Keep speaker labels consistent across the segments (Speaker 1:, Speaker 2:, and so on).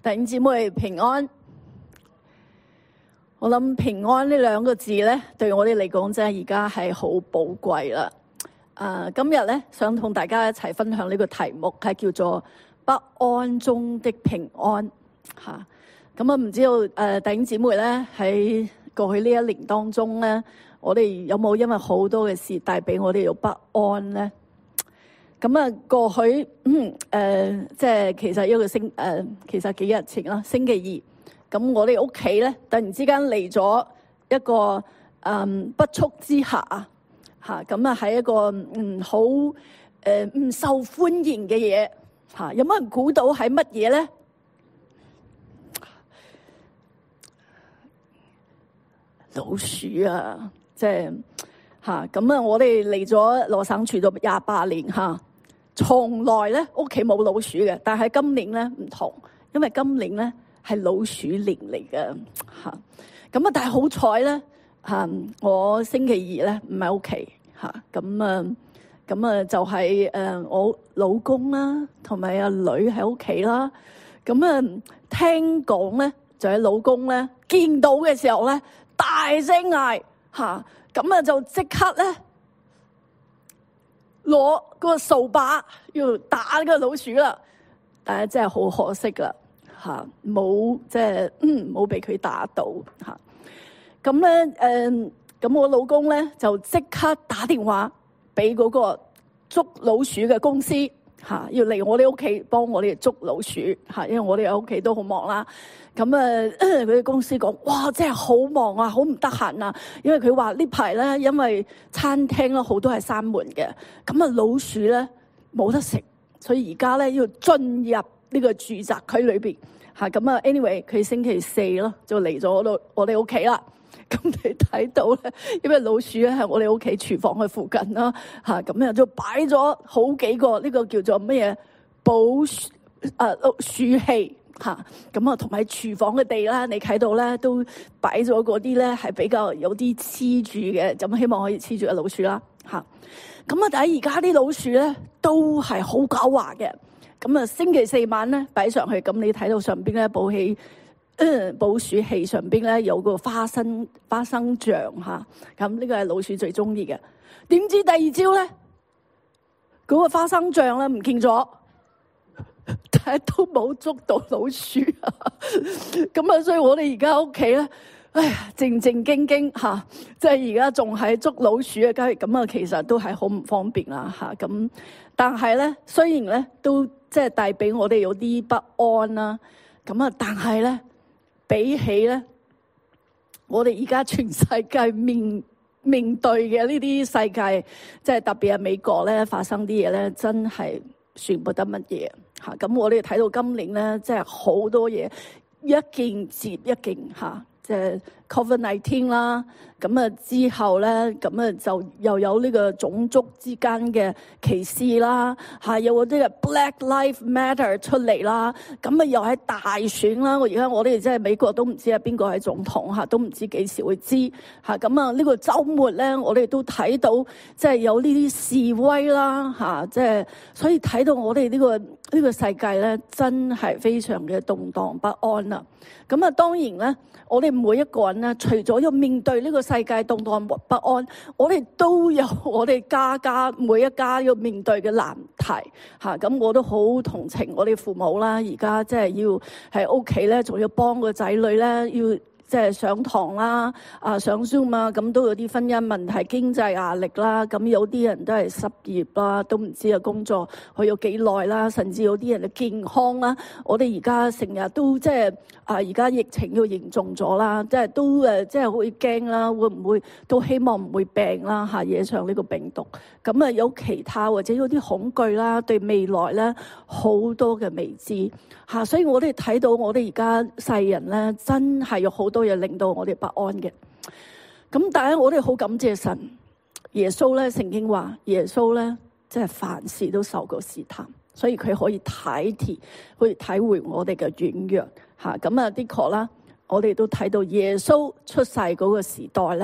Speaker 1: 弟兄姊妹平安。我諗平安呢兩個字咧，對我哋嚟講真係而家係好寶貴啦。今日咧想同大家一齊分享呢個題目，係叫做不安中的平安吓。咁唔知道弟兄姊妹咧喺過去呢一年當中咧，我哋有冇因為好多嘅事帶俾我哋有不安咧？咁過去即係其實一個其實幾日前啦，星期二，咁我哋屋企咧突然之間嚟咗一個不速之客嚇，咁係一個好唔受歡迎嘅嘢嚇。有冇人估到係乜嘢咧？老鼠啊！即係嚇咁我哋嚟咗羅省住咗28年嚇。從來咧屋企冇老鼠嘅，但係今年咧唔同，因為今年咧係老鼠年嚟嘅嚇。咁但係好彩咧嚇，我星期二咧唔喺屋企嚇，咁就係我老公啦，同埋阿女喺屋企啦。咁聽講咧就係老公咧見到嘅時候咧大聲嗌嚇，咁就即刻咧攞個掃把要打個老鼠啦，但係真係好可惜啦嚇，冇即係冇俾佢打到嚇。咁咧咁我老公咧就即刻打電話俾嗰個捉老鼠嘅公司嚇，要嚟我哋屋企幫我哋捉老鼠嚇，因為我哋喺屋企都好忙啦。咁佢哋公司講，哇，真係好忙啊，好唔得閒啊！因為佢話呢排咧，因為餐廳咧好多係閂門嘅，咁老鼠咧冇得食，所以而家咧要進入呢個住宅區裏邊嚇。咁anyway， 佢星期四咯就嚟咗我哋屋企啦。咁你睇到咧，因為老鼠咧係我哋屋企廚房嘅附近啦嚇，咁就擺咗好幾個呢個叫做乜嘢捕鼠器。嚇，咁同埋廚房嘅地啦，你睇到咧都擺咗嗰啲咧係比較有啲黐住嘅，咁希望可以黐住嘅老鼠啦嚇。咁但係而家啲老鼠咧都係好狡猾嘅。咁星期四晚咧擺上去，咁你睇到上邊咧捕鼠器上邊咧有個花生醬嚇，咁呢個係老鼠最中意嘅。點知第二朝咧嗰個花生醬咧唔見咗。但係都冇捉到老鼠啊！咁所以我哋而家屋企咧，哎呀，靜靜經經嚇，即係而家仲係捉老鼠嘅，咁其實都係好唔方便啦嚇。咁但係咧，雖然咧都即係帶俾我哋有啲不安啦，咁但係咧比起咧，我哋而家全世界面對嘅呢啲世界，即係特別係美國咧發生啲嘢咧，真係算不得乜嘢。咁我哋睇到今年咧，即係好多嘢一件接一件嚇，即係 COVID-19 啦。咁之後咧，咁就又有呢個種族之間嘅歧視啦，有嗰啲嘅 Black Lives Matter 出嚟啦。咁又喺大選啦。我哋即係美國都唔知係邊個係總統嚇，都唔知幾時會知嚇。咁呢個週末咧，我哋都睇到即係有呢啲示威啦嚇，即係所以睇到我哋呢個世界咧，真係非常嘅動盪不安啦。咁當然咧，我哋每一個人咧，除咗要面對呢個世界動盪不安，我哋都有我哋家每一家要面對嘅難題嚇。咁我都好同情我哋父母啦，而家即係要喺屋企咧，仲要幫個仔女咧，要即係上堂啦，上 Zoom 啊，咁都有啲婚姻問題、經濟壓力啦，咁有啲人都係失業啦，都唔知工作去咗幾耐啦，甚至有啲人嘅健康啦，我哋而家成日都即係而家疫情要嚴重咗啦，即係都即係會驚啦，會唔會都希望唔會病啦嚇，惹上呢個病毒。咁有其他或者有啲恐懼啦，對未來咧好多嘅未知嚇，所以我哋睇到我哋而家世人咧，真係有好多嘢令到我哋不安嘅。咁但係我哋好感謝神，耶穌咧聖經話，耶穌咧即係凡事都受過試探，所以佢可以體會我哋嘅軟弱嚇。咁的確啦，我哋都睇到耶穌出世嗰個時代咧，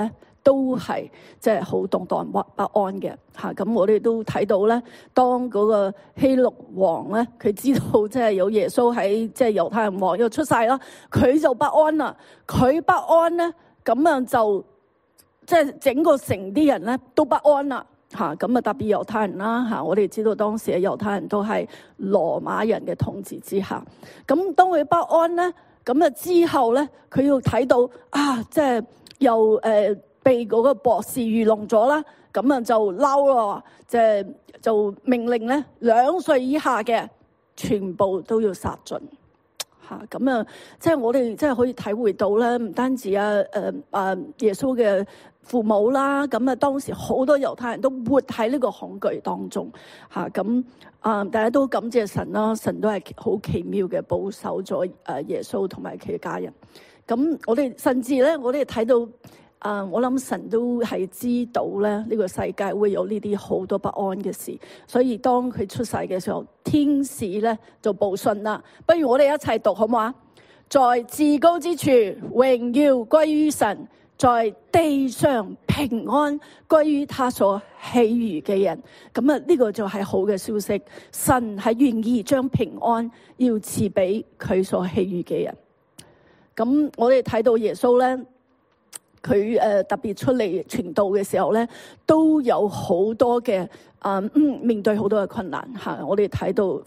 Speaker 1: 都係即係好動盪不安嘅嚇。咁我哋都睇到咧，當嗰個希律王咧，佢知道即係有耶穌喺即係猶太人王又出世啦，佢就不安啦。佢不安咧，咁樣就即係整個城啲人咧都不安啦。嚇，咁啊特別猶太人啦嚇，我哋知道當時嘅猶太人都係羅馬人嘅統治之下。咁當佢不安咧，咁啊之後咧，佢要睇到啊，即係又被嗰個博士愚弄咗啦，咁啊就嬲咯，即係就命令咧2歲以下嘅全部都要殺盡。嚇，咁啊，即係我哋即係可以體會到咧，唔單止耶穌嘅父母啦，咁啊當時好多猶太人都活喺呢個恐懼當中嚇，咁大家都感謝神啦，神都係好奇妙嘅保守咗耶穌同埋佢嘅家人。咁我哋甚至咧，我哋睇到我諗神都係知道咧，呢個世界會有呢啲好多不安嘅事，所以當佢出世嘅時候，天使咧就報信啦。不如我哋一齊讀好唔好啊？在至高之處榮耀歸於神，在地上平安歸於他所喜悅嘅人。咁啊，呢個就係好嘅消息。神係願意將平安要賜俾佢所喜悅嘅人。咁我哋睇到耶穌咧，佢特別出嚟傳道嘅時候咧，都有好多嘅面對好多嘅困難嚇。我哋睇到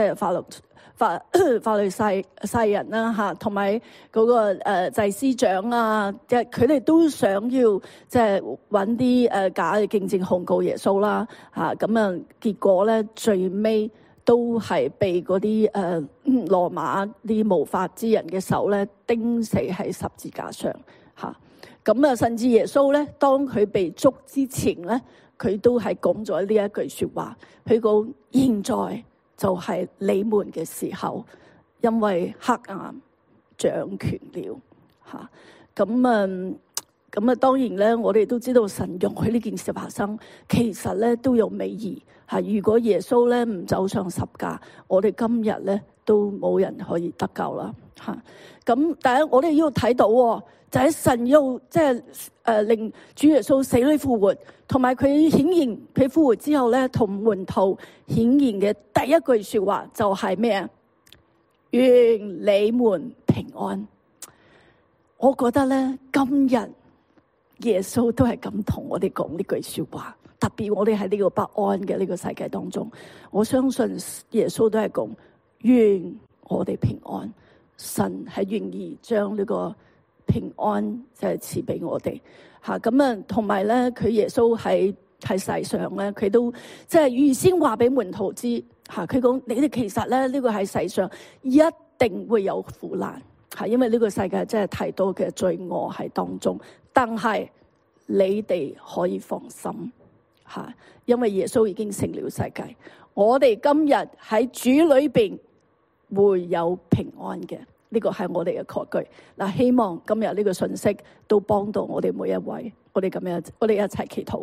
Speaker 1: 法律世人啦嚇，同埋嗰個祭司長啊，即係佢哋都想要即係揾啲假嘅見證控告耶穌啦嚇。咁啊結果咧最尾都係被嗰啲羅馬啲無法之人嘅手咧釘死喺十字架上嚇。咁啊，甚至耶穌咧，當佢被捉之前咧，佢都係講咗呢一句說話。佢講：現在就係你們嘅時候，因為黑暗掌權了。嚇，咁啊，當然咧，我哋都知道神容許呢件事發生，其實咧都有美意嚇。如果耶穌咧唔走上十架，我哋今日咧都冇人可以得救啦嚇。咁但係我哋要睇到，就係神要即係令主耶穌死裏復活，同埋佢顯現佢復活之後咧，同門徒顯現嘅第一句說話就係咩啊？願你們平安。我覺得咧，今日耶穌都係咁同我哋講呢句說話，特別我哋喺呢個不安嘅呢個世界當中，我相信耶穌都係講願我哋平安。神係願意將呢個平安就係賜俾我哋嚇。咁啊，同埋咧，佢耶穌喺世上咧，佢都即係預先話俾門徒知嚇。佢講：你哋其實咧呢個喺世上一定會有苦難嚇，因為呢個世界真係太多嘅罪惡喺當中。但係你哋可以放心嚇，因為耶穌已經成了世界。我哋今日喺主裏邊會有平安嘅，呢個係我哋嘅確據。嗱，希望今日呢個信息都幫到我哋每一位。我哋一齊祈禱。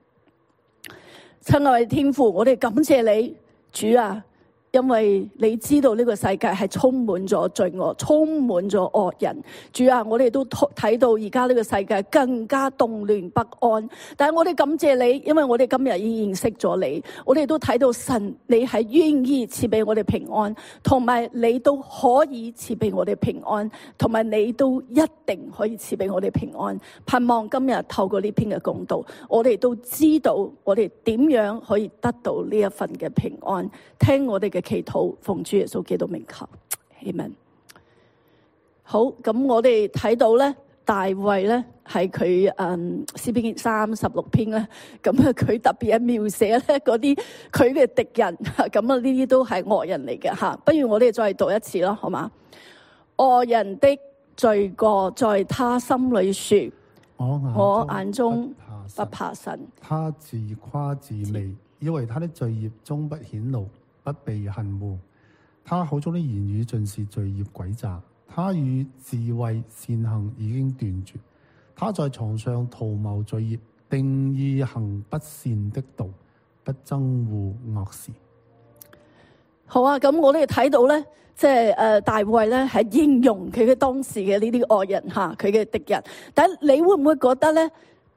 Speaker 1: 親愛的天父，我哋感謝你，主啊，因為你知道呢個世界係充滿咗罪惡，充滿咗惡人。主啊，我哋都睇到而家呢個世界更加動亂不安。但係我哋感謝你，因為我哋今日已經認識咗你，我哋都睇到神，你係願意賜俾我哋平安，同埋你都可以賜俾我哋平安，同埋你都一定可以賜俾我哋平安。盼望今日透過呢篇嘅講道，我哋都知道我哋點樣可以得到呢一份嘅平安。聽我哋嘅祈禱，奉主耶穌基督名求，阿們。好，咁我哋睇到咧，大衛咧係佢詩篇36篇咧，咁啊佢特別係描寫咧嗰啲佢嘅敵人，咁啊呢啲都係惡人嚟嘅吓。不如我哋再讀一次咯，好嘛？惡人的罪過在他心裏說，我眼中不怕神。
Speaker 2: 他自誇自媚，以為他的罪孽終不顯露，不被恨惡。他口中的言語盡是罪孽詭詐，他與智慧善行已經斷絕。他在床上圖謀罪孽，定意行不善的道，不憎惡惡事。
Speaker 1: 好啊，咁我哋睇到咧，即係大衛咧係形容佢嘅當時嘅呢啲惡人吓，佢嘅敵人。但係你會唔會覺得咧，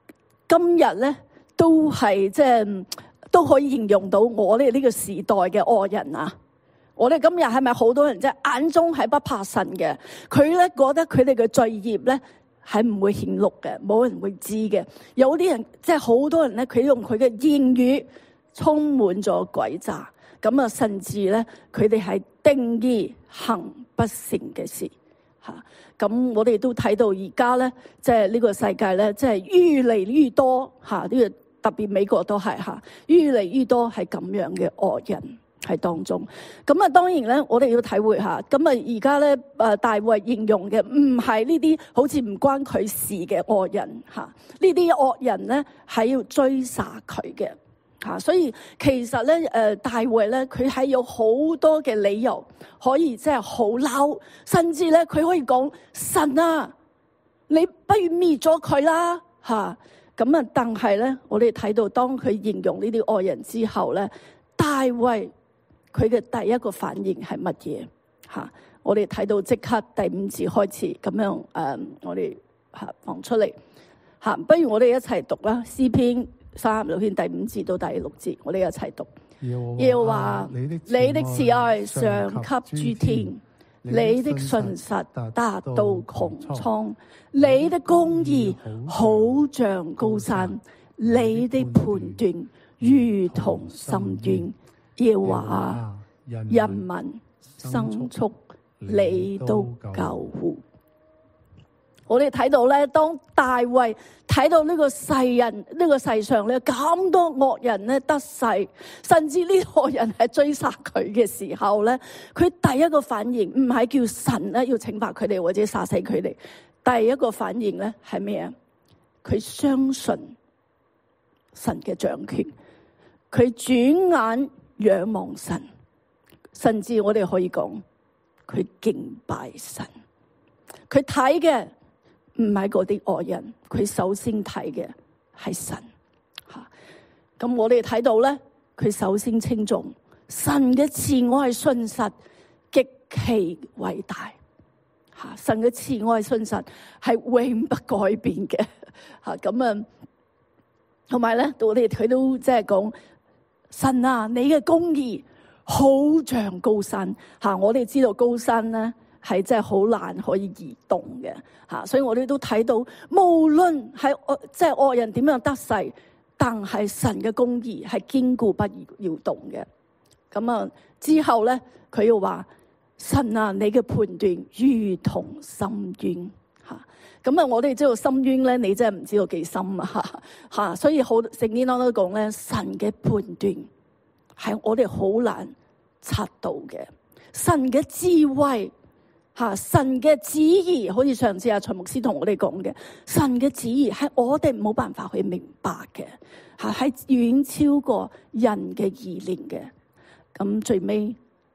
Speaker 1: 今日咧都係即係都可以形容到我哋呢個時代嘅惡人啊！我哋今日係咪好多人即係眼中係不怕神嘅？佢咧覺得佢哋嘅罪孽咧係唔會顯露嘅，冇人會知嘅。有啲人即係好多人咧，佢用佢嘅言語充滿咗詭詐，咁啊甚至咧佢哋係定義行不善嘅事嚇。咁我哋都睇到而家咧，即係呢個世界咧，即係越嚟越多嚇，呢個特別美國都係嚇，越嚟越多係咁樣嘅惡人喺當中。咁啊，當然咧，我哋要體會下。咁啊，而家咧大衛形容嘅唔係呢啲好似唔關佢事嘅惡人嚇，呢啲惡人咧係要追殺佢嘅嚇。所以其實咧大衛咧佢係有好多嘅理由可以即係好嬲，甚至咧佢可以講神啊，你不如滅咗佢啦嚇。咁啊，但係咧我哋睇到當佢形容呢啲惡人之後咧，大衛佢嘅第一個反應係乜嘢嚇？我哋睇到即刻第5節開始咁樣我哋放出嚟嚇。不如我哋一齊讀啦，詩篇36篇第5節到第6節，我哋一齊讀。耶和華，你的慈愛上給諸天，你的信實達到穹蒼，你的公義好像高山，你的判斷如同深淵。耶和華，人民牲畜你都救護。我哋睇到咧，當大衛睇到呢個世人、呢個世上咧咁多惡人咧得勢，甚至呢惡人係追殺佢嘅時候咧，佢第一個反應唔係叫神咧要懲罰佢哋或者殺死佢哋，第一個反應咧係咩啊？佢相信神嘅掌權，佢轉眼仰望神，甚至我哋可以講佢敬拜神。佢睇嘅唔係嗰啲惡人，佢首先睇嘅係神吓。咁我哋睇到咧，佢首先稱頌神嘅慈愛信實極其偉大吓。神嘅慈愛信實係永不改變嘅吓。咁啊，同埋咧，我哋佢都即係講神啊，你嘅公義好像高山吓。我哋知道高山咧係真係好難可以移動嘅吓，所以我哋都睇到，無論係即係惡人點樣得勢，但係神嘅公義係堅固不搖動嘅。咁啊之後咧，佢又話神啊，你嘅判斷如同深淵吓。咁啊，我哋知道深淵咧，你真係唔知道幾深啊吓。所以好聖經當中都講咧，神嘅判斷係我哋好難測到嘅，神嘅智慧。神嘅旨意，好似上次蔡牧師同我哋講嘅，神嘅旨意係我哋冇辦法去明白嘅，係遠超過人嘅意念嘅。咁最尾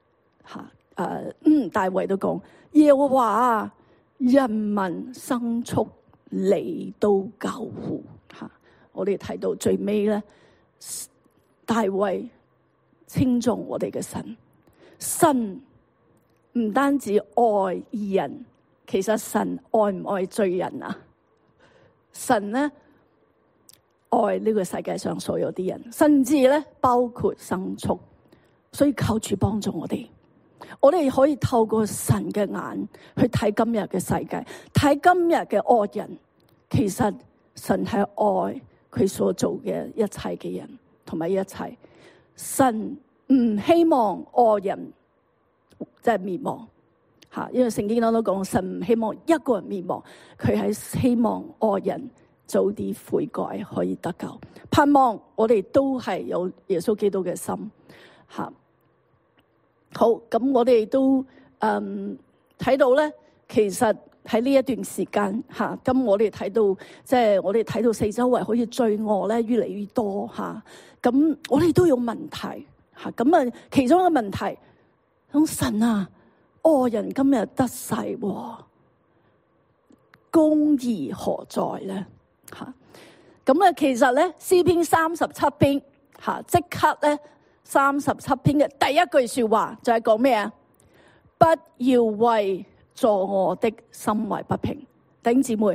Speaker 1: 大衛都講，耶和華人民牲畜你都救護。我哋睇到最尾咧，大衛稱頌我哋嘅神，神唔單止愛義人，其實神愛唔愛罪人啊？神咧愛呢個世界上所有啲人，甚至咧包括牲畜。所以求主幫助我哋，我哋可以透過神嘅眼去睇今日嘅世界，睇今日嘅惡人。其實神係愛佢所做嘅一切嘅人，同埋一切。神唔希望惡人即係滅亡吓，因為聖經當中講，神唔希望一個人滅亡，佢係希望惡人早啲悔改，可以得救。盼望我哋都係有耶穌基督嘅心吓。好，咁我哋都睇到咧，其實喺呢一段時間吓，咁我哋睇到即係我哋睇到四周圍好似罪惡咧越嚟越多吓，咁我哋都有問題吓，咁啊其中一個問題。神啊，惡人今日得勢，公義何在咧？吓，咁啊，其實咧詩篇37篇吓，即刻咧37篇嘅第一句說話就係講咩啊？不要為作惡的心懷不平。弟兄姊妹，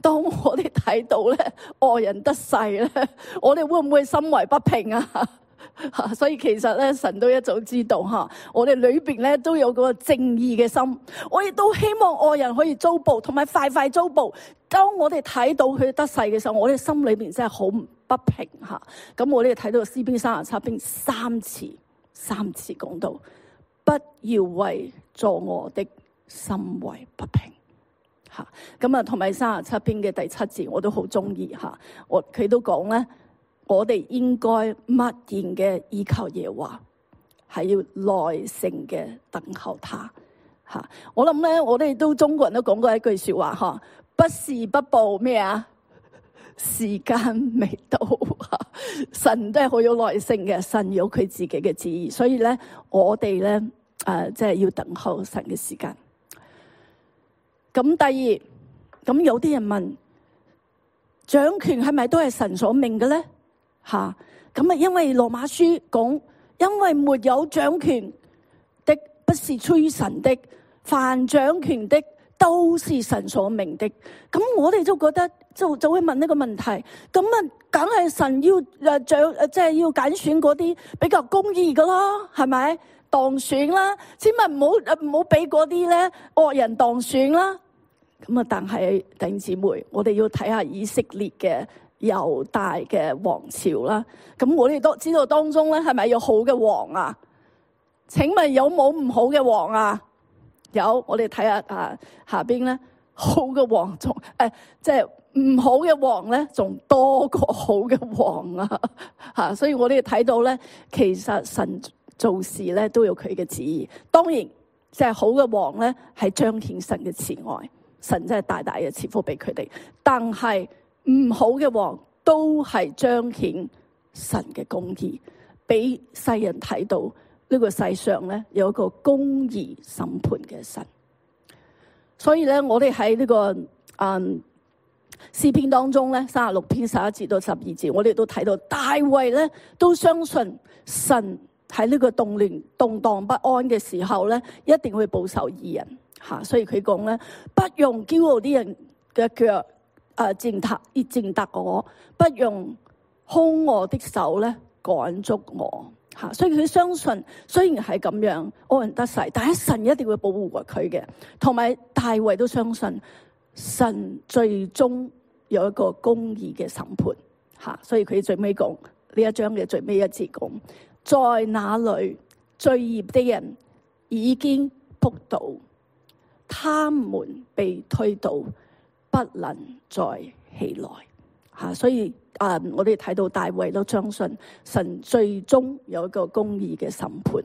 Speaker 1: 當我哋睇到咧惡人得勢咧，我哋會唔會心懷不平啊？所以其實咧，神都一早知道我哋裏邊咧都有個正義嘅心，我亦都希望惡人可以遭報，同埋快快遭報。當我哋睇到佢得勢嘅時候，我哋心裏邊真係好不平吓。咁我哋睇到詩篇37篇三次講到，不要為作惡的心懷不平吓。咁啊，同埋37篇嘅第7節我都好中意吓。佢都講咧，我哋應該默然嘅依靠耶和華，係要耐性嘅等候他吓。我諗咧，我哋都中國人都講過一句說話吓，不是不報咩啊？時間未到神都係好有耐性嘅，神有佢自己嘅旨意，所以咧我哋咧即係要等候神嘅時間。咁第二，咁有啲人問，掌權係咪都係神所命嘅咧？咁因為羅馬書講，因為沒有掌權的不是出於神的，凡掌權的都是神所命的。咁我哋都覺得就會問呢個問題，咁啊，梗係神要即係要揀選嗰啲比較公義嘅咯，係咪？當選啦，千萬唔好俾嗰啲咧惡人當選啦。咁啊，但係弟兄姊妹，我哋要睇下以色列嘅猶大嘅王朝啦。咁我哋都知道當中咧，係咪有好嘅王啊？請問有冇唔好嘅王啊？有，我哋睇下下邊咧，好嘅王仲即係唔好嘅王咧，仲多過好嘅王啊！所以我哋睇到咧，其實神做事咧都有佢嘅旨意。當然，即係好嘅王咧，係彰顯神嘅慈愛，神真係大大嘅賜福俾佢哋。但係唔好嘅王都係彰顯神嘅公義，俾世人睇到呢個世上咧有一個公義審判嘅神。所以咧，我哋喺呢個詩篇當中咧，36篇11節到12節，我哋都睇到大衛咧都相信神喺呢個動盪不安嘅時候咧，一定會保守義人吓。所以佢講咧，不用驕傲啲人嘅腳踐踏我，不用兇惡的手咧趕捉我吓。所以佢相信，雖然係咁樣惡人得勢，但係神一定會保護佢嘅。同埋大衛都相信神最終有一個公義嘅審判吓。所以佢最尾講呢一章嘅最尾一節講，在那裏罪孽的人已經仆倒，他們被推倒，不能再起來吓。所以我哋睇到大衛都相信神最終有一個公義嘅審判。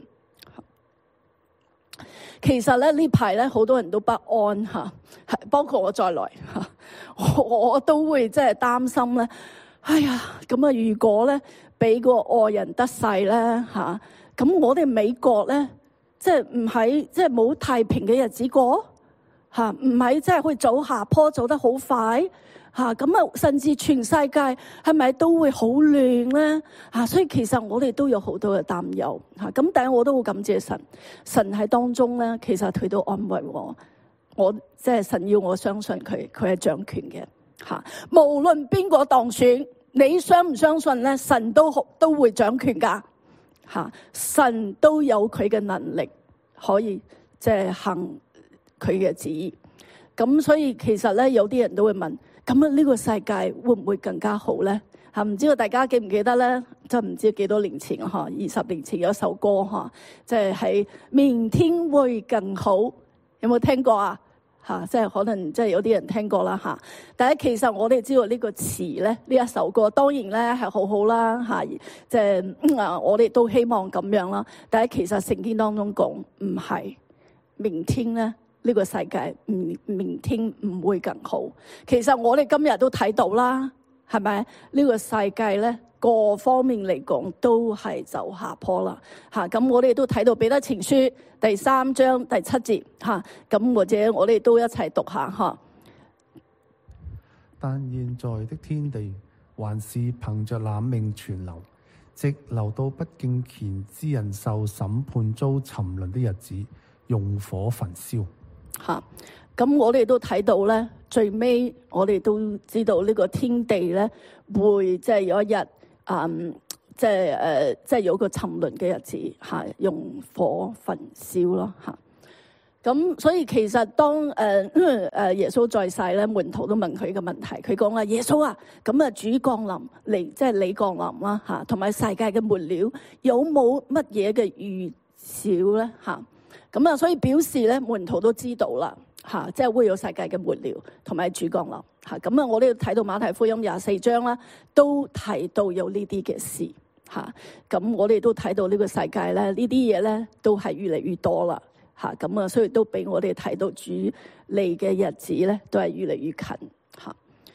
Speaker 1: 其實咧呢排咧好多人都不安吓，包括我在內吓，我都會即係擔心咧。哎呀，咁啊如果咧俾個惡人得勢咧吓，咁我哋美國咧即係唔係即係冇太平嘅日子過吓，唔係即係會走下坡走得好快吓，咁啊甚至全世界係咪都會好亂咧吓？所以其實我哋都有好多嘅擔憂吓。咁但係我都好感謝神，神喺當中咧，其實佢都安慰我即係神要我相信佢係掌權嘅吓。無論邊個當選，你相唔相信咧？神都會掌權噶吓，神都有佢嘅能力可以即係行佢嘅旨意。咁所以其實咧，有啲人都會問，咁呢個世界會唔會更加好咧？吓，唔知道大家記唔記得咧？就唔知幾多年前吓，20年前有一首歌吓，即係明天會更好，有冇聽過啊？吓，即係可能即係有啲人聽過啦吓。但係其實我哋知道呢個詞咧，呢一首歌當然咧係好好啦吓，即係我哋都希望咁樣啦。但係其實聖經當中講唔係，明天咧呢個世界明天唔會更好。其實我哋今日都睇到啦，係咪？呢個世界咧各方面嚟講都係走下坡啦吓。咁我哋都睇到彼得前書第3章第7節吓，咁或者我哋都一齊讀下吓。
Speaker 2: 但現在的天地還是憑着那命存留，直留到不敬虔之人受審判遭沉淪的日子，用火焚燒吓。
Speaker 1: 咁我哋都睇到咧，最尾我哋都知道呢個天地咧會即係有一日即係有個沉淪嘅日子嚇，用火焚燒咯嚇。咁所以其實當耶穌在世咧，門徒都問佢嘅問題，佢講啊，耶穌啊，咁啊主降臨嚟，即係你降臨啦嚇，同埋世界嘅末了有冇乜嘢嘅預兆咧嚇？咁啊，所以表示咧門徒都知道啦嚇，即係會有世界嘅末了同埋主降臨嚇。咁啊，我哋睇到馬太福音24章啦，都提到有呢啲嘅事嚇。咁我哋都睇到呢個世界咧，呢啲嘢咧都係越嚟越多啦。咁啊，所以都俾我哋睇到主嚟嘅日子咧，都係越嚟越近嚇。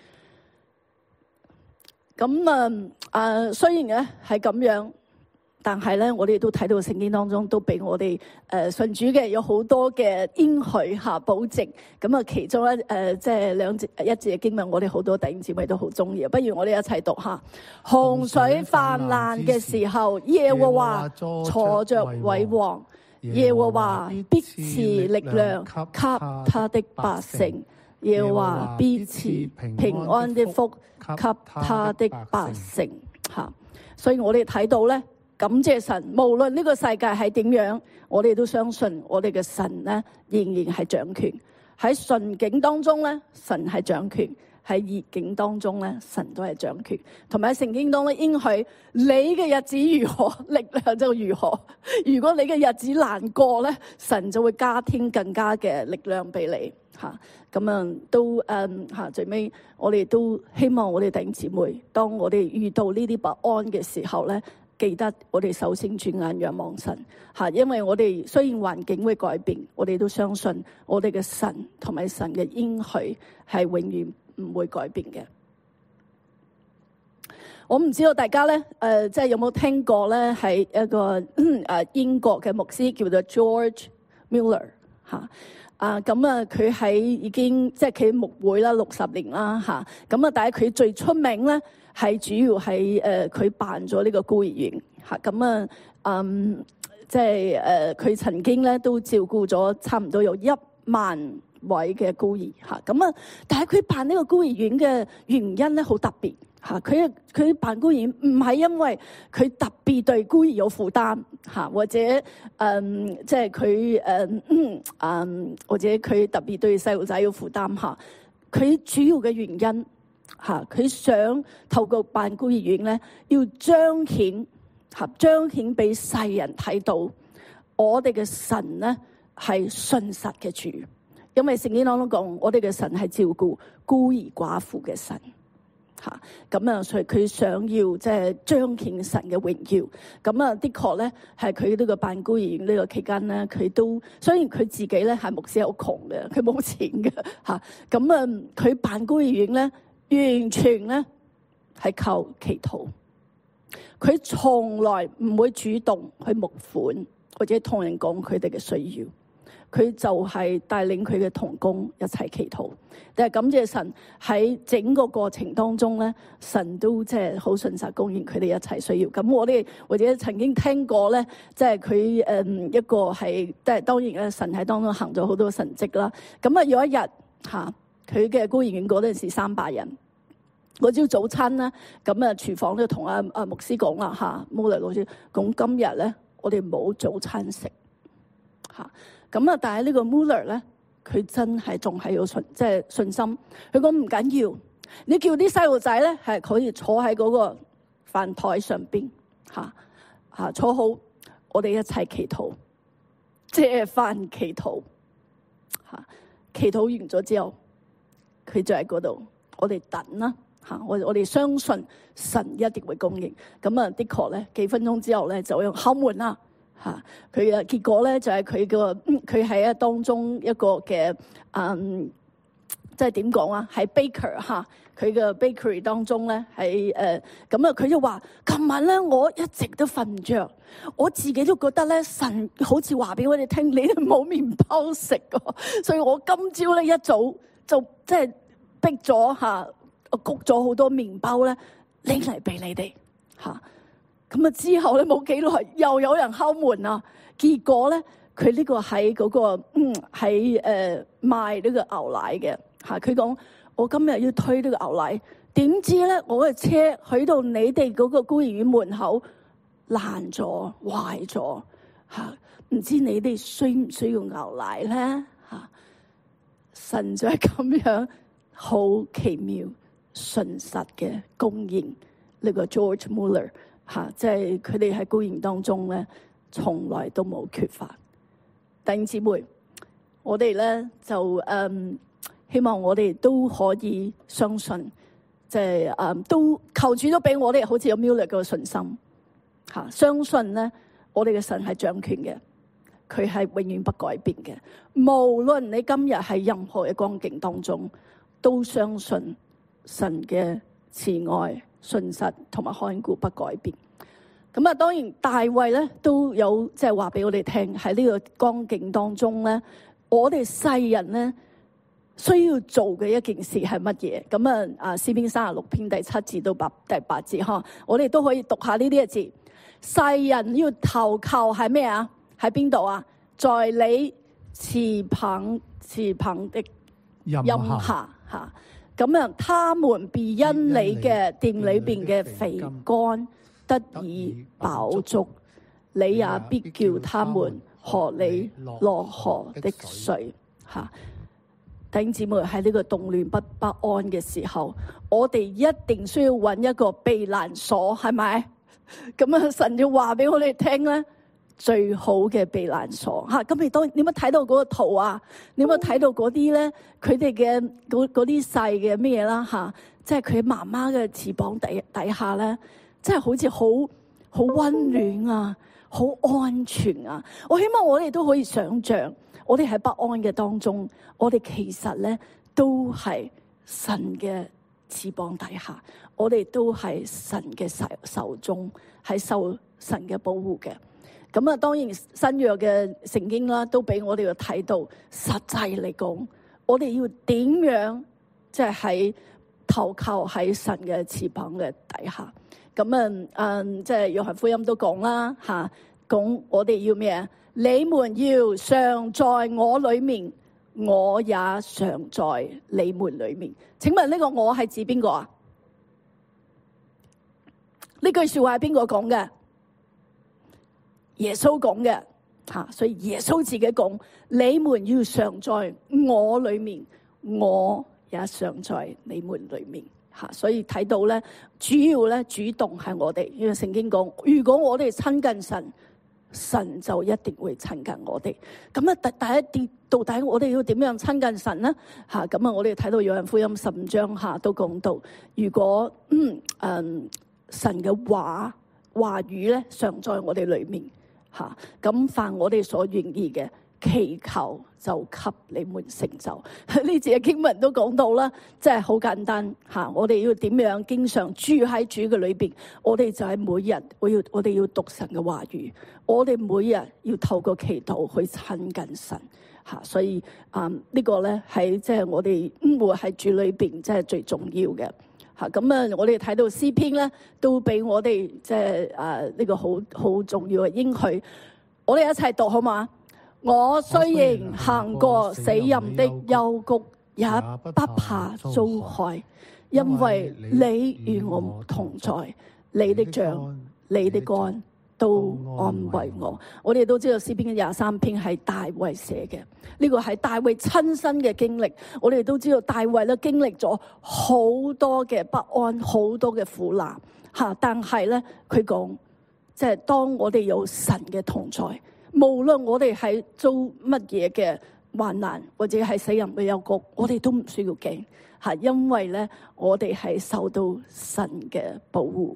Speaker 1: 咁雖然咧係咁樣，但係咧我哋都睇到聖經當中都俾我哋信主嘅有好多嘅應許嚇保證。咁啊，其中咧即係一節嘅經文，我哋好多弟兄姊妹都好中意。不如我哋一齊讀下：洪水泛濫嘅時候，耶和華坐着為王。耶和華必賜力量給他的百姓，耶和華必賜平安的福給他的百姓。所以我哋睇到咧，感謝神，無論呢個世界係點樣，我哋都相信我哋嘅神咧仍然係掌權。喺順境當中咧，神係掌權；喺逆境當中咧，神都係掌權。同埋喺聖經當中應許，你嘅日子如何，力量就如何。如果你嘅日子難過咧，神就會加添更加嘅力量俾你嚇。咁都最尾我哋都希望我哋弟兄姊妹，當我哋遇到呢啲不安嘅時候咧，記得我哋首先轉眼仰望神嚇，因為我哋雖然環境會改變，我哋都相信我哋嘅神同埋神嘅應許係永遠唔會改變嘅。我唔知道大家咧，即係有冇聽過咧？係一個英國嘅牧師叫做 George Mueller 嚇。佢喺已經即係佢牧會啦60年啦嚇。但係佢最出名咧係主要係佢辦咗呢個孤兒院嚇。即係佢曾經咧都照顧咗差唔多有1萬位嘅孤兒嚇。但係佢辦呢個孤兒院嘅原因咧好特別。佢辦孤兒院唔係因為佢特別對孤兒有負擔嚇，或者即係佢或者佢特別對細路仔有負擔嚇。佢主要嘅原因嚇，佢想透過辦孤兒院咧，要彰顯俾世人睇到我哋嘅神咧係信實嘅主，因為聖經當中講我哋嘅神係照顧孤兒寡婦嘅神。所以佢想要即係彰顯神嘅榮耀。的確咧，係佢呢個辦孤兒院呢個期間咧，佢都雖然佢自己咧係牧師好窮嘅，佢冇錢嘅嚇。佢辦孤兒院咧，完全咧係靠祈禱。佢從來唔會主動去募款，或者同人講佢哋嘅需要。佢就係帶領佢嘅同工一齊祈禱，但係感謝神喺整個過程當中咧，神都即係好信實供應佢哋一齊需要。咁我哋或者曾經聽過咧，即係佢一個係即係當然咧，神喺當中行咗好多神蹟啦。有一日嚇，佢嘅孤兒院嗰陣時300人，嗰朝早餐咧，廚房咧同阿牧師講啦嚇，Mueller老師講今日咧，我哋冇早餐食嚇。但係呢個 Mueller 咧，佢真係仲係有信心。佢講唔緊要，你叫啲細路仔咧係可以坐喺嗰個飯台上邊坐好，我哋一齊祈禱，借飯祈禱祈禱完咗之後，佢就喺嗰度，我哋等啦我哋相信神一定會供應。的確咧，幾分鐘之後咧就用敲門啦。佢嘅結果咧就係佢喺當中一個嘅即係點講啊？喺 baker 佢嘅 bakery 當中咧喺佢就話：琴晚咧我一直都瞓唔着，我自己都覺得咧神好似話俾我哋聽，你哋冇麵包食㗎，所以我今朝咧一早就即係逼咗我焗咗好多麵包咧拎嚟俾你哋之後咧冇幾耐又有人敲門啊！結果咧佢呢個喺嗰個喺賣呢個牛奶嘅嚇，佢講我今日要推呢個牛奶，點知咧我嘅車去到你哋嗰個孤兒院門口爛咗壞咗嚇，唔知你哋需唔需要牛奶咧嚇？神就係咁樣好奇妙信實嘅供應呢個 George Mueller 嚇，即係佢哋喺孤兒院當中咧，從來都冇缺乏。弟兄姊妹，我哋咧就希望我哋都可以相信，即係都求主都俾我哋好似有 Mueller 嘅信心嚇，相信咧我哋嘅神係掌權嘅，佢係永遠不改變嘅。無論你今日喺任何嘅光景當中，都相信神嘅慈愛、信實同埋看顧不改變。咁啊，當然大衛咧都有即係話俾我哋聽，喺呢個光景當中咧，我哋世人咧需要做嘅一件事係乜嘢？咁啊，詩篇36篇第7節到第8節呵，我哋都可以讀下呢啲嘅字。世人要投靠係咩啊？喺邊度啊？在你翅膀的蔭下嚇。咁啊，他們必因你嘅殿裏邊嘅肥甘得以飽足，你也必叫他們喝你落河的水嚇。弟兄姊妹，喺呢個動亂不安嘅時候，我哋一定需要揾一個避難所，係咪？咁啊，神要話俾我哋聽咧，最好嘅避難所嚇。咁你當你有冇睇到嗰個圖啊？你有冇睇到嗰啲咧？佢哋嘅嗰啲細嘅咩啦嚇？即係佢媽媽嘅翅膀底下咧。真係好似好溫暖啊，好安全啊！我希望我哋都可以想像，我哋喺不安嘅當中，我哋其實咧都係神嘅翅膀底下，我哋都係神嘅手中，係受神嘅保護嘅。咁啊，當然新約嘅聖經啦，都俾我哋要睇到實際嚟講，我哋要點樣即係喺投靠喺神嘅翅膀嘅底下。咁即係約翰福音都講啦嚇，講我哋要咩啊？你們要常在我裏面，我也常在你們裏面。請問呢個我係指邊個啊？呢句説話係邊個講嘅？耶穌講嘅嚇，所以耶穌自己講：你們要常在我裏面，我也常在你們裏面。所以睇到咧，主要咧主動係我哋，因為聖經講，如果我哋親近神，神就一定會親近我哋。咁啊，第一到底我哋要點樣親近神咧？咁啊，我哋睇到約翰福音15章都講到，如果神嘅話語咧常在我哋裏面咁凡我哋所願意嘅，祈求就給你們成就。呢節嘅經文都講到啦，即係好簡單我哋要點樣經常住喺主嘅裏邊，我哋就係每日我哋要讀神嘅話語，我哋每日要透過祈禱去親近神所以呢個咧喺即係我哋活喺主裏邊，即係最重要嘅咁我哋睇到詩篇咧，都俾我哋即係呢個好重要嘅應許，我哋一齊讀好嘛？我雖然行過死蔭的幽谷，也不怕遭害，因為你與我同在，你的杖、你的竿都安慰我。我哋都知道詩篇嘅23篇係大衛寫嘅，呢個係大衛親身嘅經歷。我哋都知道大衛咧經歷咗好多嘅不安，好多嘅苦難但係咧佢講，即係當我哋有神嘅同在，無論我哋係遭乜嘢嘅患難，或者係死蔭嘅幽谷，我哋都唔需要驚因為咧我哋係受到神嘅保護。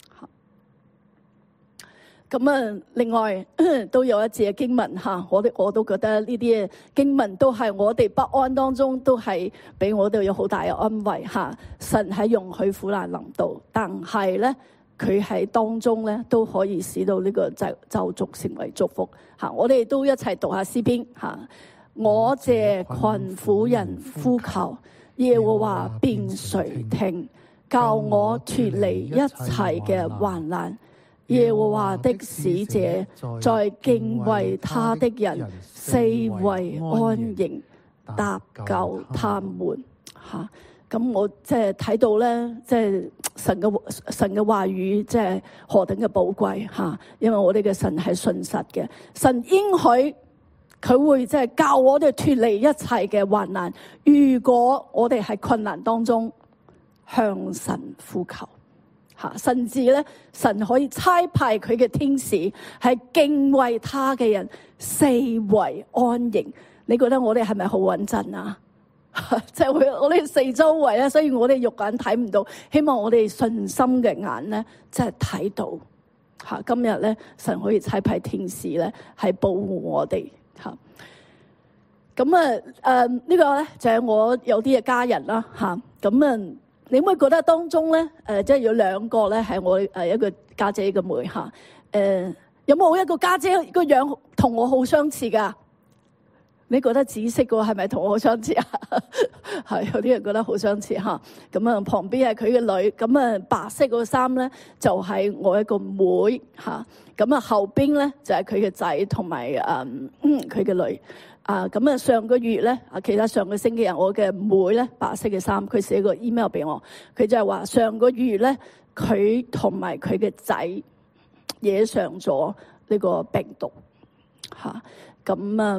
Speaker 1: 咁另外都有一節嘅經文我都覺得呢啲經文都係我哋不安當中，都係俾我哋有好大嘅安慰神係容許苦難臨到，但係咧佢喺當中咧都可以使到呢個咒詛成為祝福我哋都一齊讀下詩篇我借困苦人呼求，耶和華便垂聽，教我脫離一切嘅患難。 耶和華的使者在敬畏他的人四圍安營，搭救他們。咁我即係睇到咧，即係神嘅話語，即係何等嘅寶貴吓！因為我哋嘅神係信實嘅，神應許佢會即係教我哋脫離一切嘅患難。如果我哋喺困難當中向神呼求吓，甚至咧神可以差派佢嘅天使係敬畏他嘅人四圍安營。你覺得我哋係咪好穩陣啊？即係我哋四周圍咧，所以我哋肉眼睇唔到，希望我哋信心嘅眼咧，即係睇到吓。今日咧，神可以差派天使咧，係保護我哋吓。咁呢個咧就係我有啲嘅家人啦吓。咁你會覺得當中咧即係有兩個咧係我一個家姐一個妹吓。有冇一個家姐個樣同我好相似噶？你覺得紫色個係咪同我好相似啊？係有啲人覺得好相似吓。咁旁邊係佢嘅女，咁白色個衫咧就係我一個妹吓。咁後邊咧就係佢嘅仔同埋佢嘅女。咁上個月咧其實上個星期日我嘅妹咧白色嘅衫，佢寫個 email 俾我，佢就係話上個月咧佢同埋佢嘅仔惹上咗呢個病毒吓。咁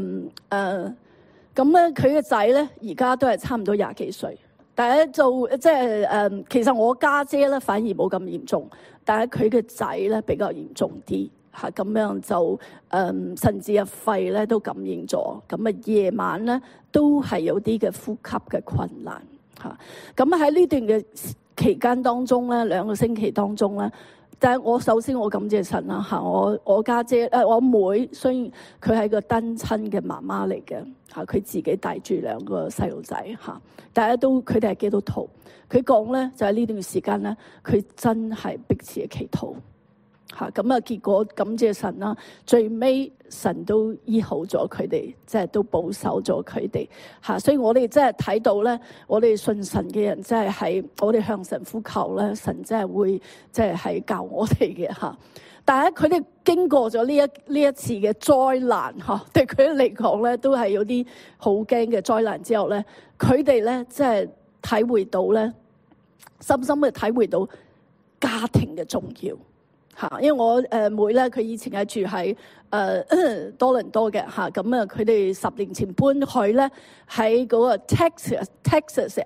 Speaker 1: 咧佢嘅仔咧而家都係差唔多20幾歲，但係就即係其實我家姐咧反而冇咁嚴重，但係佢嘅仔咧比較嚴重啲吓，咁樣就甚至啊肺咧都感染咗，咁夜晚咧都係有啲嘅呼吸嘅困難吓。咁喺呢段嘅期間當中咧，2個星期當中咧。但係我首先我感謝神啦吓，我家姐我妹雖然佢係個單親嘅媽媽嚟嘅吓，佢自己帶住2個細路仔吓，大家都佢哋係基督徒。佢講咧就喺呢段時間咧，佢真係迫切嘅祈禱吓，咁結果感謝神啦，最尾神都醫好咗佢哋，即係都保守咗佢哋吓，所以我哋真係睇到咧，我哋信神嘅人真係我哋向神呼求咧，神真係會即係教我哋嘅吓。但係佢哋經過咗呢一次嘅災難吓，對佢哋嚟講咧都係有啲好驚嘅災難之後咧，佢哋咧即係體會到咧，深深嘅體會到家庭嘅重要。因為我妹咧，佢以前係住喺多倫多嘅嚇，咁佢哋10年前搬去咧喺嗰個 Texas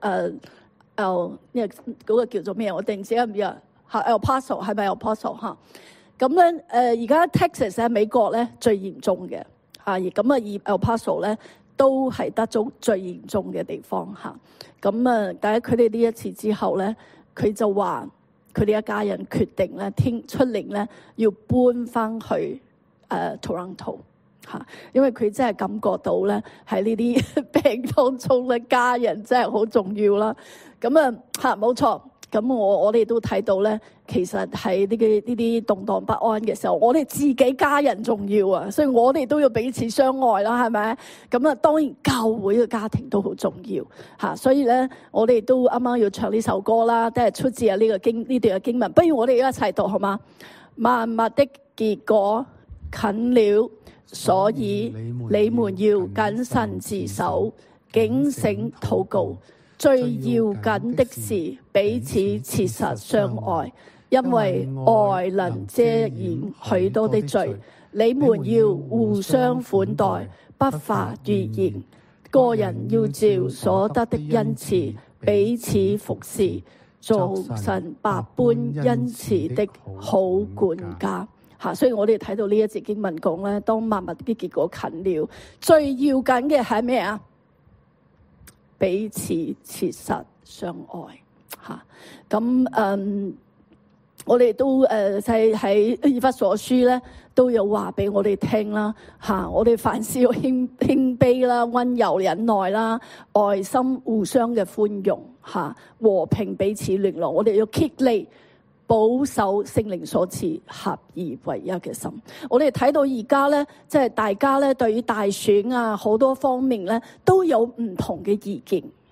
Speaker 1: L 因為嗰個叫做咩？我突然之間唔知啊嚇 El Paso 係咪 El Paso 嚇？咁咧而家 Texas 喺美國咧最嚴重嘅嚇，而El Paso 咧都係得咗最嚴重嘅地方嚇。咁但係佢哋呢一次之後咧，佢就話。佢哋一家人決定咧，出年咧要搬翻去Toronto 嚇，因為佢真係感覺到咧喺呢啲病當中咧，家人真係好重要啦。咁冇錯。咁我哋都睇到咧，其實喺呢啲動盪不安嘅時候，我哋自己家人重要啊，所以我哋都要彼此相愛啦，係咪？咁當然教會嘅家庭都好重要嚇，所以咧我哋都啱啱要唱呢首歌啦，都係出自呢段嘅經文。不如我哋一齊讀好嗎？萬物的結果近了，所以你們要謹慎自守，警醒禱告。最要緊的是彼此切實相愛，因為愛能遮掩許多的罪。你們要互相款待，不發怨言。個人要照所得的恩賜彼此服侍，做神百般恩賜的好管家。所以我哋睇到呢一節經文講咧，當萬物嘅結果近了，最要緊嘅係咩啊？彼此切實相愛嚇，咁我哋都喺以弗所書咧都有話俾我哋聽啦嚇，我哋凡事要謙卑啦、溫柔忍耐啦、愛心互相嘅寬容嚇、和平彼此聯絡，我哋要竭力保守聖靈所賜合而為一嘅心。我哋睇到而家咧，即係大家咧對於大選啊好多方面咧都有唔同嘅意見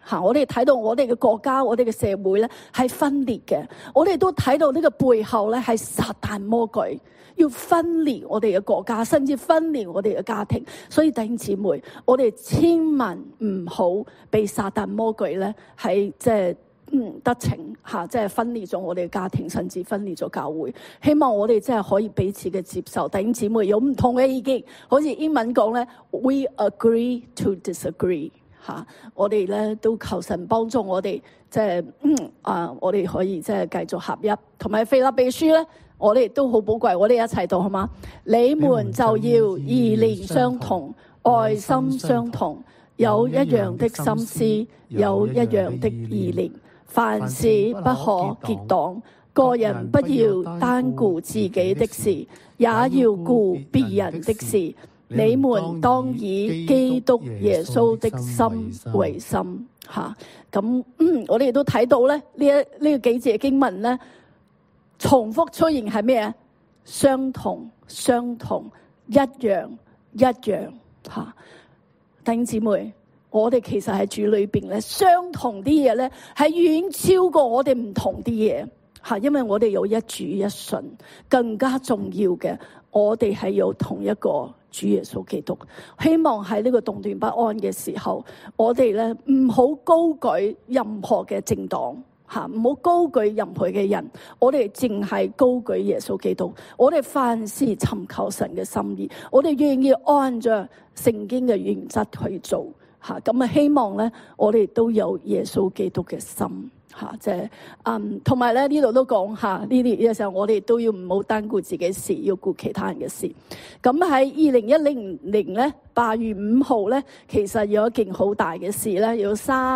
Speaker 1: 我哋睇到我哋嘅國家，我哋嘅社會咧係分裂嘅。我哋都睇到呢個背後咧係撒旦魔鬼要分裂我哋嘅國家，甚至分裂我哋嘅家庭。所以弟兄姊妹，我哋千萬唔好被撒旦魔鬼咧係即係得逞即係分裂咗我哋嘅家庭，甚至分裂咗教會。希望我哋真係可以彼此嘅接受。弟兄姊妹有唔同嘅意見，好似英文講咧 ，we agree to disagree。我哋咧都求神幫助我哋，即係我哋可以即係繼續合一。同埋腓立比書咧，我哋都好寶貴，我哋一齊讀好嗎？你們就要意念相同，愛心相同，有一樣的心思，有一樣的意念。凡事不可結黨，個人不要單顧自己的事，也要顧別人的事。你們當以基督耶穌的心為心。咁我哋都睇到咧呢個幾節嘅經文咧，重複出現係咩？相同、相同、一樣、一樣。弟兄姊妹，我哋其實喺主裏邊咧，相同啲嘢咧係遠超過我哋唔同啲嘢。因為我哋有一主一信，更加重要嘅，我哋係有同一個主耶穌基督。希望喺呢個動亂不安嘅時候，我哋咧唔好高舉任何嘅政黨，唔好高舉任何嘅人，我哋淨係高舉耶穌基督。我哋凡事尋求神嘅心意，我哋願意按着聖經嘅原則去做。咁希望咧，我哋都有耶穌基督嘅心。即係同埋咧呢度都講下呢啲嘅時候，我哋都要唔好單顧自己事，要顧其他人嘅事。咁喺2010年咧8月5號咧，其實有一件好大嘅事咧，有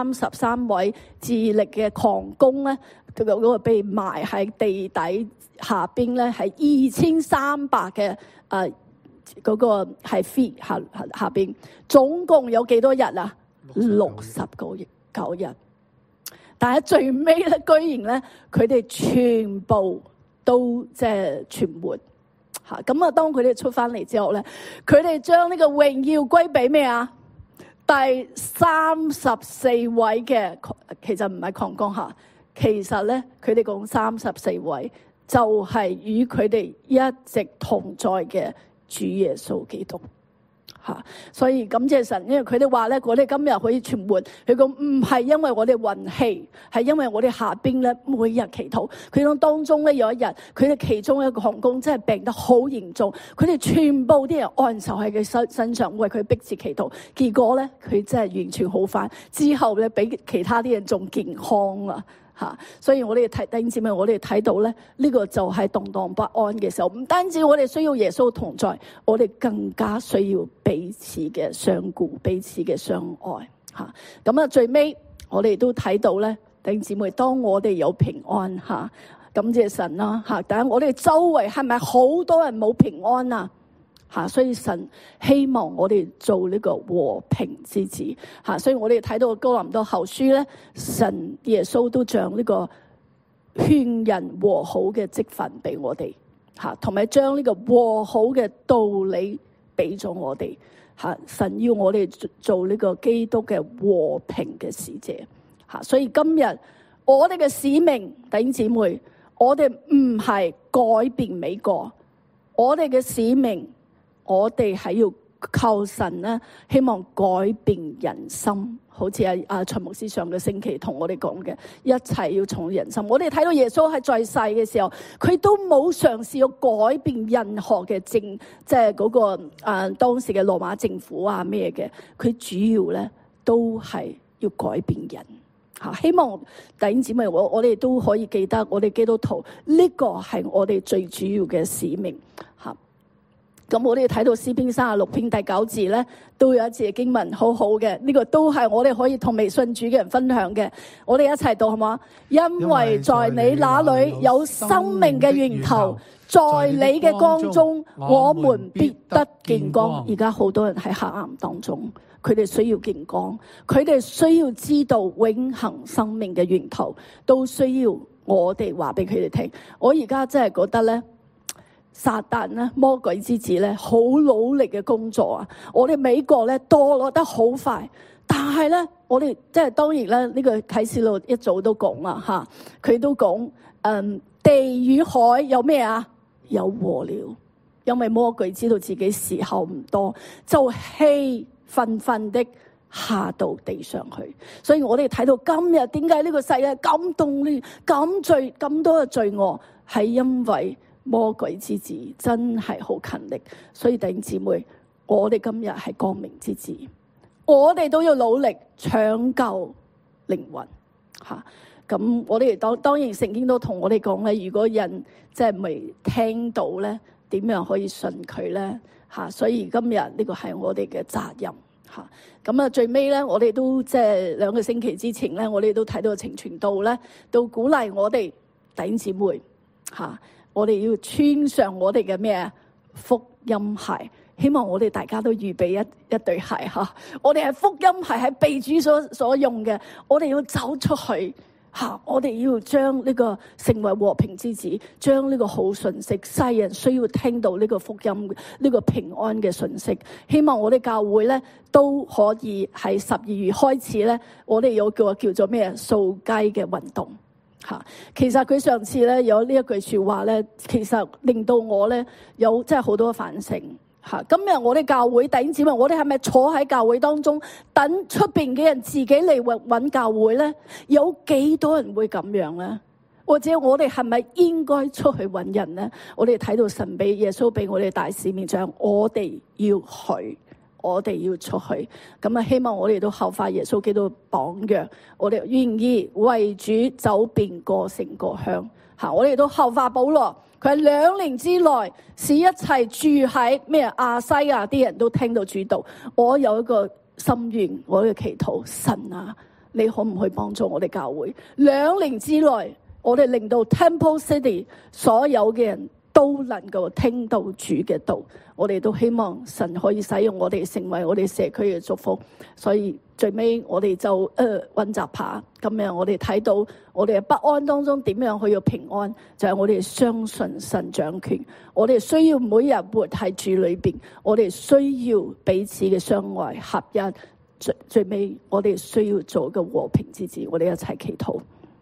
Speaker 1: 33位智力嘅礦工咧，佢嗰個被埋喺地底下邊咧，係2300嘅嗰個係 feet 下邊，總共有幾多日啊？69日。但係最尾咧，居然咧佢哋全部都即係存活。咁當佢哋出翻嚟之後咧，佢哋將呢個榮耀歸俾咩啊？第34位嘅，其實唔係礦工嚇，其實咧佢哋講34位就係與佢哋一直同在嘅主耶穌基督。所以感謝神，因為佢哋話咧，我哋今日可以存活。佢講唔係因為我哋運氣，係因為我哋下邊咧每日祈禱。佢講當中咧有一日，佢哋其中一個同工真係病得好嚴重，佢哋全部啲人按手喺佢身上為佢迫切祈禱。結果咧佢真係完全好返，之後咧比其他啲人仲健康啦。所以我哋睇弟兄姊妹，我哋睇到咧呢個就係動盪不安嘅時候，唔單止我哋需要耶穌同在，我哋更加需要彼此嘅相顧，彼此嘅相愛。咁最尾我哋都睇到咧，弟兄姊妹，當我哋有平安感謝神啦但係我哋周圍係咪好多人冇平安啊？所以神希望我哋做呢個和平之子。所以我哋睇到哥林多後書咧，神耶穌都將呢個勸人和好嘅職分俾我哋，同埋將呢個和好嘅道理俾咗我哋。神要我哋做呢個基督嘅和平嘅使者。所以今日我哋嘅使命，弟兄姊妹，我哋唔係改變美國，我哋嘅使命，我哋係要靠神咧，希望改變人心。好似秦牧師上個星期同我哋講嘅，一切要從人心。我哋睇到耶穌係在世嘅時候，佢都冇嘗試要改變任何嘅即係嗰個當時嘅羅馬政府咩嘅。佢主要咧都係要改變人。希望弟兄姊妹，我哋都可以記得，我哋基督徒呢個係我哋最主要嘅使命。咁我哋睇到詩篇36篇第9節咧，都有一節經文好好嘅，呢個都係我哋可以同未信主嘅人分享嘅。我哋一齊讀好嘛？因為在你那裏有生命嘅源頭，在你嘅光中，我們必得見光。而家好多人喺黑暗當中，佢哋需要見光，佢哋需要知道永恆生命嘅源頭，都需要我哋話俾佢哋聽。我而家真係覺得咧，撒旦咧，魔鬼之子咧，好努力嘅工作啊！我哋美國咧墮落得好快，但係咧，我哋即係當然咧，呢個啟示錄一早都講啦嚇，佢都講地與海有咩啊？有禍了，因為魔鬼知道自己時候唔多，就氣憤憤的下到地上去。所以我哋睇到今日點解呢個世界咁動亂、咁多嘅罪惡，係因為魔鬼之子真係好勤力。所以弟兄姊妹，我哋今日係光明之子，我哋都要努力搶救靈魂嚇。咁我哋當然聖經都同我哋講咧，如果人即係未聽到咧，點樣可以信佢咧嚇？所以今日呢個係我哋嘅責任嚇。咁啊最尾咧，我哋都即係2個星期之前咧，我哋都睇到程傳道咧，都鼓勵我哋弟兄姊妹嚇，我哋要穿上我哋嘅咩福音鞋。希望我哋大家都預備一對鞋嚇。我哋係福音鞋，係被主所用嘅，我哋要走出去。我哋要將呢個成為和平之子，將呢個好信息，世人需要聽到呢個福音，呢個平安嘅信息。希望我哋教會咧都可以喺12月開始咧，我哋有叫做咩掃街嘅運動。其實佢上次咧有呢一句說話咧，其實令到我咧有真係好多反省。今日我哋教會弟兄姊妹，我哋係咪坐喺教會當中等出邊嘅人自己嚟揾教會咧？有幾多人會咁樣咧？或者我哋係咪應該出去揾人咧？我哋睇到神俾耶穌俾我哋大使命，就係我哋要去，我哋要出去。咁啊，希望我哋都效法耶穌基督榜樣，我哋願意為主走遍各城各鄉。我哋都效法保羅。佢喺2年之內，使一切住喺咩亞西亞啲人都聽到主道。我有一個心願，我嘅祈禱，神啊，你可唔可以幫助我哋教會？2年之內，我哋令到 Temple City 所有嘅人都能夠聽到主嘅道。我哋都希望神可以使用我哋，成為我哋社區嘅祝福。所以最尾我哋就溫習下，咁樣我哋睇到我哋嘅不安當中點樣去要平安，就係我哋相信神掌權。我哋需要每日活喺主裏邊，我哋需要彼此嘅相愛合一。最尾我哋需要做個和平之子。我哋一齊祈禱。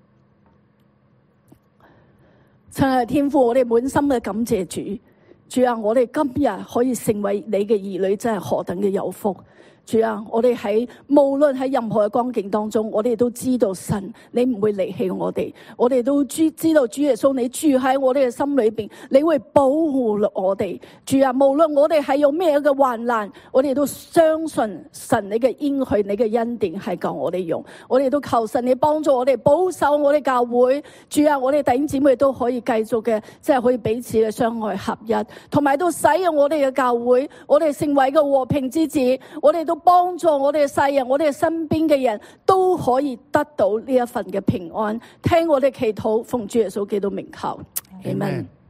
Speaker 1: 親愛的天父，我哋滿心嘅感謝主。主啊，我哋今日可以成為你嘅兒女，真係何等嘅有福。主啊，我哋喺無論喺任何嘅光景當中，我哋都知道神你唔會離棄我哋，我哋都知道主耶穌你住喺我哋嘅心裏邊，你會保護我哋。主啊，無論我哋係有咩嘅患難，我哋都相信神你嘅應許，你嘅恩典係夠我哋用。我哋都求神你幫助我哋，保守我哋教會。主啊，我哋弟兄姊妹都可以繼續嘅，即係可以彼此嘅相愛合一，同埋都使用我哋嘅教會，我哋成為一個和平之子。我哋都幫助我哋嘅世人，我哋嘅身邊嘅人都可以得到呢一份嘅平安。聽我哋祈禱，奉主耶穌基督名求，阿們。